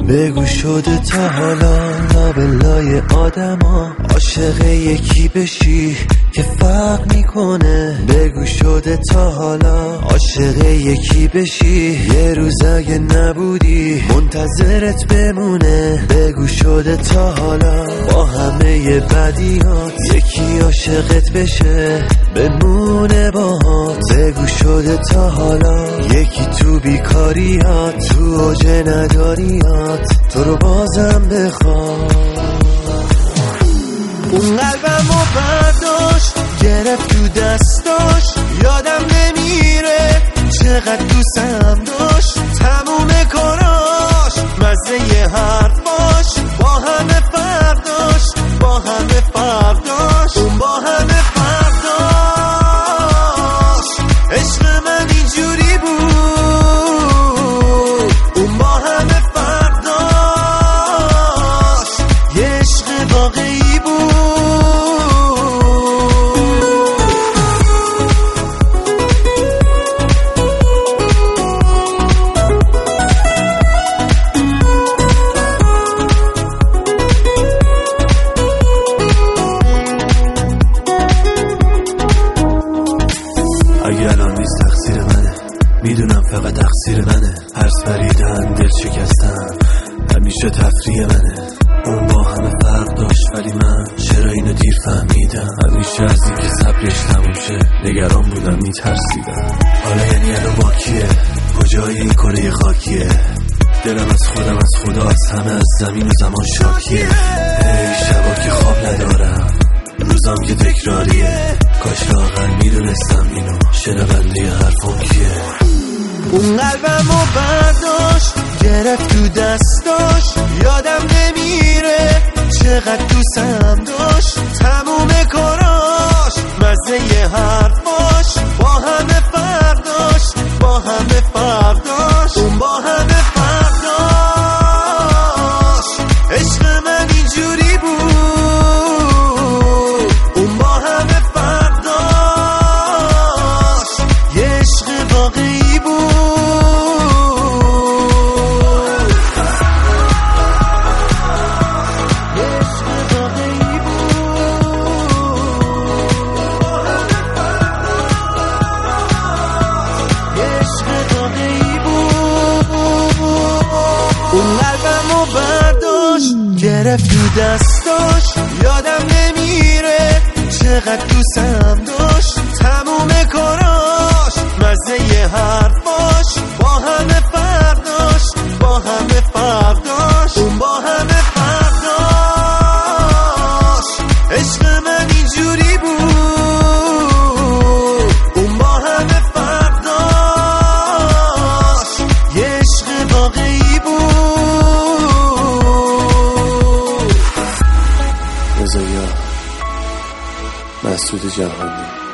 بگو شده تا حالا لابلای آدما عاشق یکی بشی که فرق میکنه؟ بگو شده تا حالا عاشق یکی بشی یه روز اگه نبودی منتظرت بمونه؟ بگو شده تا حالا با همه بدیات یکی عاشقت بشه بمونه باهات؟ بگو شده تا حالا یکی تو بیکاریات تو اوج نداریات تو رو بازم بخواد؟ اون قلبمو برداشت گرفت تو دستاش یادم نمیره چقدر دوستم داشت تموم کاراش مزه یه حرفاش با همه فرداش با همه فرداش اون با همه فرداش عشق من اینجوری بود اون با همه فرداش یه عشق واقعی بود. اگه الان نیست تقصیر منه میدونم فقط تقصیر منه هر پریدن دل شکستن همیشه تفریح منه اون با همه فرق داشت ولی من چرا اینو دیر فهمیدم همیشه از این که صبرش تموم شه نگران بودم میترسیدم حالا یعنی الان با کیه کجای این کره خاکیه دلم از خودم از خدا از همه از زمین و زمان شاکیه ای شبا که خواب ندارم روزم که تکراریه کاش لاغر میدونستم اینو شنونده حرفم کیه. اون قلبمو برداشت گرفت تو دستاش یادم نمیره چقدر دوستم داشت تموم کاراش مزه یه حرفاش با همه فرداش با همه فرداش اون با همه فرداش عشق من اینجوری بود اون با همه فرداش یه عشق واقعی بود. اون قلبمو برداشت گرفت تو دستاش یادم نمیره چقدر دوستم داشت تموم کاراش مزه یه حرفاش با همه فرداش با همه فرداش اون با همه فرداش عشق من اینجوری بود اون با همه فرداش یه عشق واقعی بود. رضا مسعود جهانی